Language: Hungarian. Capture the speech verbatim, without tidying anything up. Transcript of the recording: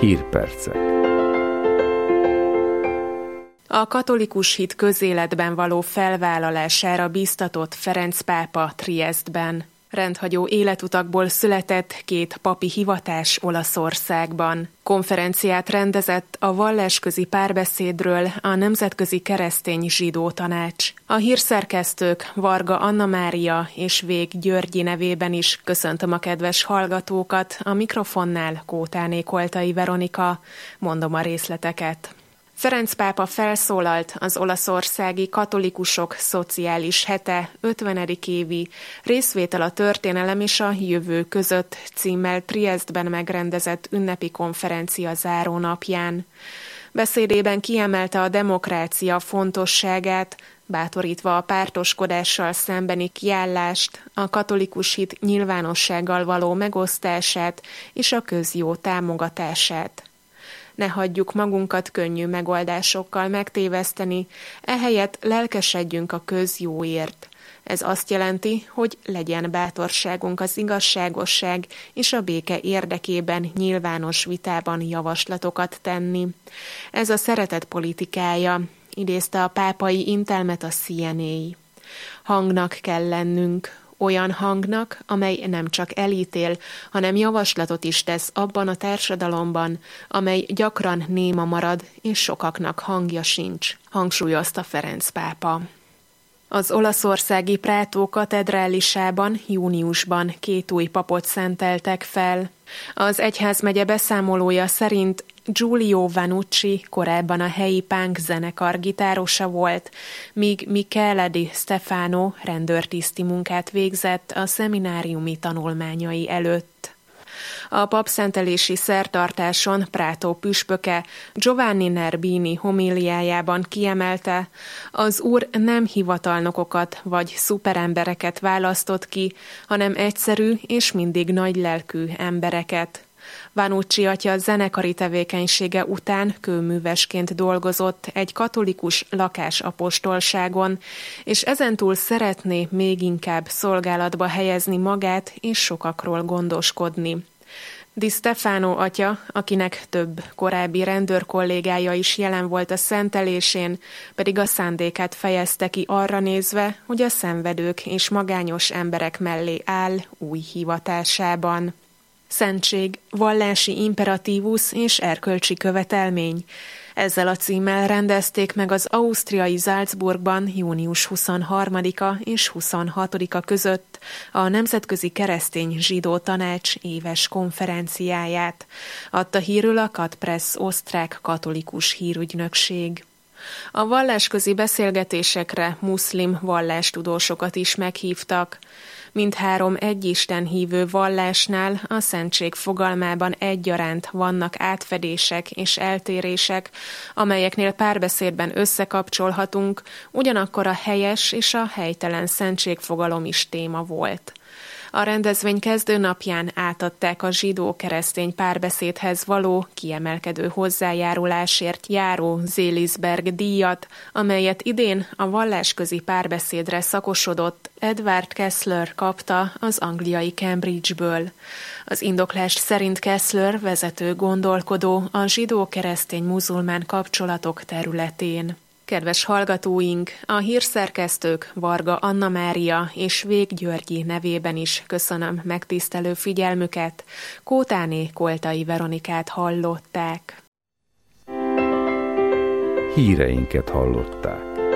Hírpercek. A katolikus hit közéletben való felvállalására biztatott Ferenc pápa Triesztben. Rendhagyó életutakból született két papi hivatás Olaszországban. Konferenciát rendezett a vallásközi párbeszédről a Nemzetközi Keresztény Zsidó Tanács. A hírszerkesztők Varga Anna Mária és Vég Györgyi nevében is köszöntöm a kedves hallgatókat, a mikrofonnál Kótáné Koltai Veronika. Mondom a részleteket. Ferenc pápa felszólalt az olaszországi katolikusok szociális hete ötvenedik évi részvétel a történelem és a jövő között címmel Triesztben megrendezett ünnepi konferencia zárónapján. Beszédében kiemelte a demokrácia fontosságát, bátorítva a pártoskodással szembeni kiállást, a katolikus hit nyilvánossággal való megosztását és a közjó támogatását. Ne hagyjuk magunkat könnyű megoldásokkal megtéveszteni, ehelyett lelkesedjünk a közjóért. Ez azt jelenti, hogy legyen bátorságunk az igazságosság és a béke érdekében nyilvános vitában javaslatokat tenni. Ez a szeretet politikája, idézte a pápai Intelmet a C N A. Hangnak kell lennünk, olyan hangnak, amely nem csak elítél, hanem javaslatot is tesz abban a társadalomban, amely gyakran néma marad, és sokaknak hangja sincs, hangsúlyozta Ferenc pápa. Az olaszországi Prato katedrálisában júniusban két új papot szenteltek fel. Az egyházmegye beszámolója szerint Giulio Vanucci korábban a helyi punk zenekar gitárosa volt, míg Michele Di Stefano rendőrtiszti munkát végzett a szemináriumi tanulmányai előtt. A papszentelési szertartáson Prato püspöke Giovanni Nerbini homíliájában kiemelte, az Úr nem hivatalnokokat vagy szuperembereket választott ki, hanem egyszerű és mindig nagylelkű embereket. Vanucci atya zenekari tevékenysége után kőművesként dolgozott egy katolikus lakásapostolságon, és ezentúl szeretné még inkább szolgálatba helyezni magát és sokakról gondoskodni. Di Stefano atya, akinek több korábbi rendőr kollégája is jelen volt a szentelésén, pedig a szándékát fejezte ki arra nézve, hogy a szenvedők és magányos emberek mellé áll új hivatásában. Szentség, vallási imperatívus és erkölcsi követelmény. Ezzel a címmel rendezték meg az ausztriai Salzburgban június huszonharmadika és huszonhatodika között a Nemzetközi Keresztény Zsidó Tanács éves konferenciáját, adta hírül a Katpress osztrák katolikus hírügynökség. A vallásközi beszélgetésekre muszlim vallástudósokat is meghívtak. Mindhárom egyisten hívő vallásnál a szentség fogalmában egyaránt vannak átfedések és eltérések, amelyeknél párbeszédben összekapcsolhatunk, ugyanakkor a helyes és a helytelen szentségfogalom is téma volt. A rendezvény kezdőnapján átadták a zsidó-keresztény párbeszédhez való kiemelkedő hozzájárulásért járó Seelisberg díjat, amelyet idén a vallásközi párbeszédre szakosodott Edward Kessler kapta az angliai Cambridge-ből. Az indoklás szerint Kessler vezető gondolkodó a zsidó-keresztény-muzulmán kapcsolatok területén. Kedves hallgatóink, a hírszerkesztők Varga Anna Mária és Vég Györgyi nevében is köszönöm megtisztelő figyelmüket. Kótáné Koltai Veronikát hallották. Híreinket hallották.